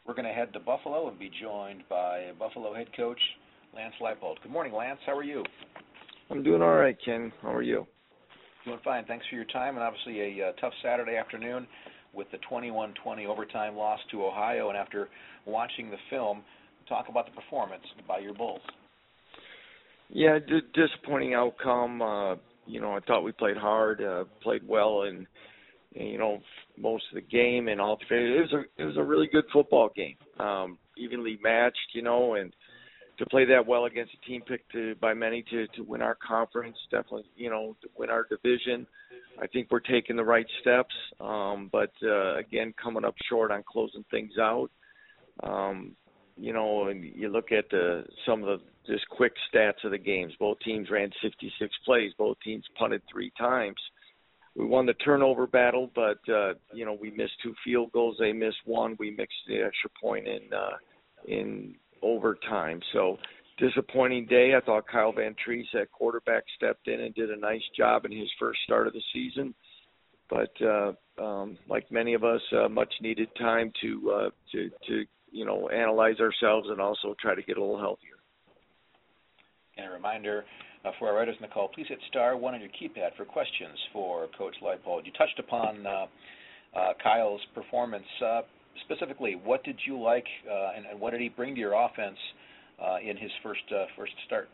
We're going to head to Buffalo and be joined by Buffalo head coach Lance Leipold. Good morning, Lance. How are you? I'm doing all right, Ken. How are you? Doing fine. Thanks for your time, and obviously a tough Saturday afternoon with the 21-20 overtime loss to Ohio. And after watching the film, talk about the performance by your Bulls. Yeah, disappointing outcome. I thought we played hard, played well, and most of the game and all. It was a really good football game, evenly matched, and to play that well against a team picked by many to win our conference, definitely, to win our division. I think we're taking the right steps, but again, coming up short on closing things out. And you look at some of the just quick stats of the games. Both teams ran 66 plays. Both teams punted 3 times. We won the turnover battle, but we missed 2 field goals. They missed 1. We mixed the extra point in overtime. So disappointing day. I thought Kyle Van Treese at quarterback stepped in and did a nice job in his first start of the season. But like many of us, much needed time to analyze ourselves and also try to get a little healthier. And a reminder for our writers in the call, please hit *1 on your keypad for questions for Coach Leipold. You touched upon Kyle's performance. Specifically, what did you like and what did he bring to your offense in his first start?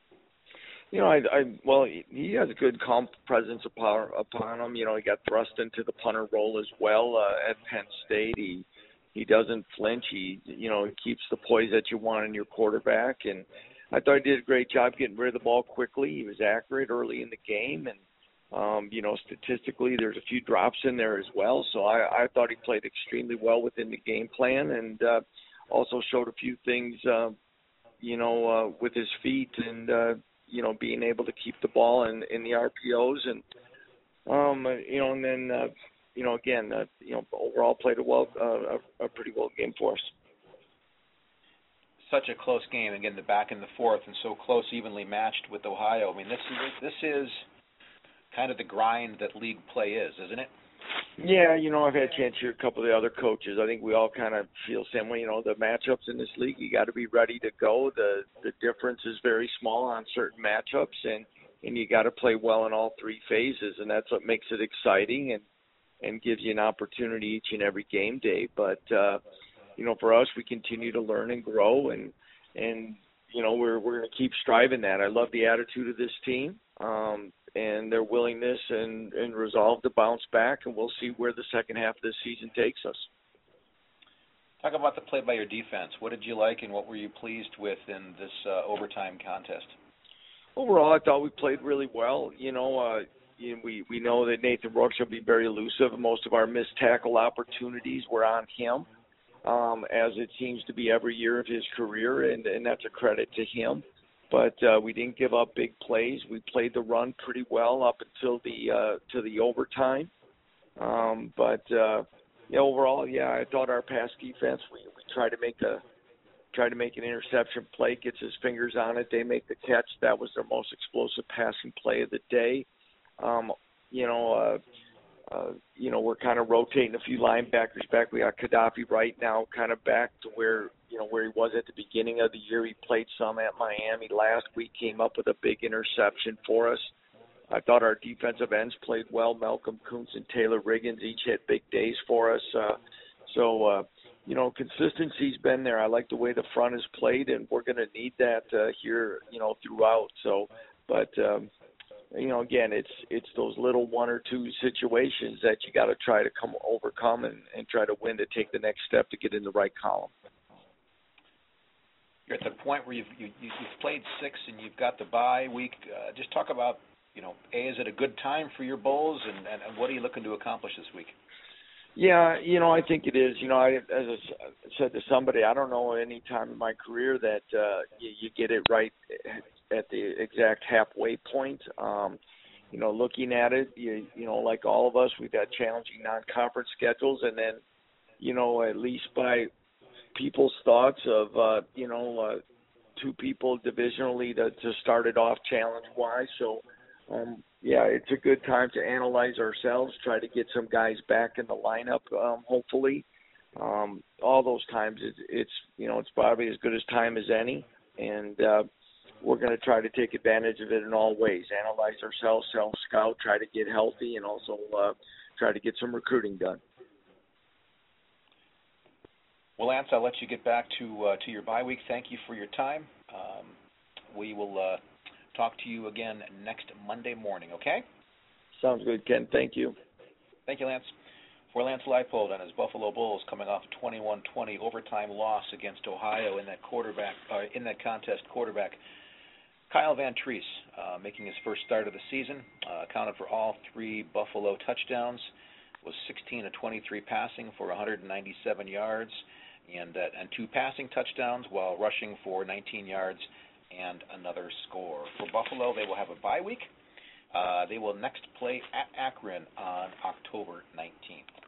He has a good calm presence upon him. He got thrust into the punter role as well at Penn State. He doesn't flinch. He keeps the poise that you want in your quarterback, and I thought he did a great job getting rid of the ball quickly. He was accurate early in the game, and statistically, there's a few drops in there as well. So I thought he played extremely well within the game plan, and also showed a few things, with his feet and being able to keep the ball in the RPOs, and overall played a pretty well game for us. Such a close game, again, the back and the forth, and so close, evenly matched with Ohio. I mean, this is kind of the grind that league play is, isn't it? Yeah, I've had a chance to hear a couple of the other coaches. I think we all kind of feel the same way. The matchups in this league, you got to be ready to go. The difference is very small on certain matchups, and you got to play well in all 3 phases, and that's what makes it exciting and gives you an opportunity each and every game day. But for us, we continue to learn and grow, and we're going to keep striving that. I love the attitude of this team, and their willingness and resolve to bounce back, and we'll see where the second half of this season takes us. Talk about the play by your defense. What did you like, and what were you pleased with in this overtime contest? Overall, I thought we played really well. We know that Nathan Brooks will be very elusive. Most of our missed tackle opportunities were on him, as it seems to be every year of his career, and that's a credit to him. But we didn't give up big plays. We played the run pretty well up until the overtime. Overall, I thought our pass defense, we tried to make an interception play, gets his fingers on it, they make the catch. That was their most explosive passing play of the day. We're kind of rotating a few linebackers back. We got Gaddafi right now kind of back to where he was at the beginning of the year. He played some at Miami last week, came up with a big interception for us. I thought our defensive ends played well. Malcolm Kuntz and Taylor Riggins each had big days for us. Consistency's been there. I like the way the front is played, and we're going to need that here, throughout. Again, it's those little 1 or 2 situations that you got to try to overcome and try to win to take the next step to get in the right column. You're at the point where you've played 6 and you've got the bye week. Just talk about, is it a good time for your Bulls, and what are you looking to accomplish this week? Yeah, I think it is. As I said to somebody, I don't know any time in my career that you get it right at the exact halfway point. Looking at it, like all of us, we've got challenging non-conference schedules, and then, at least by people's thoughts of, 2 people divisionally to start it off challenge-wise. So, it's a good time to analyze ourselves, try to get some guys back in the lineup, hopefully. all those times, it's it's probably as good as time as any, and we're going to try to take advantage of it in all ways. Analyze ourselves, self-scout, try to get healthy, and also try to get some recruiting done. Well, Lance, I'll let you get back to your bye week. Thank you for your time. We will talk to you again next Monday morning, okay? Sounds good, Ken. Thank you. Thank you, Lance. For Lance Leipold and his Buffalo Bulls, coming off a 21-20 overtime loss against Ohio in that contest, quarterback Kyle Van Treese, making his first start of the season, accounted for all 3 Buffalo touchdowns, was 16 of 23 passing for 197 yards, and 2 passing touchdowns while rushing for 19 yards and another score. For Buffalo, they will have a bye week. They will next play at Akron on October 19th.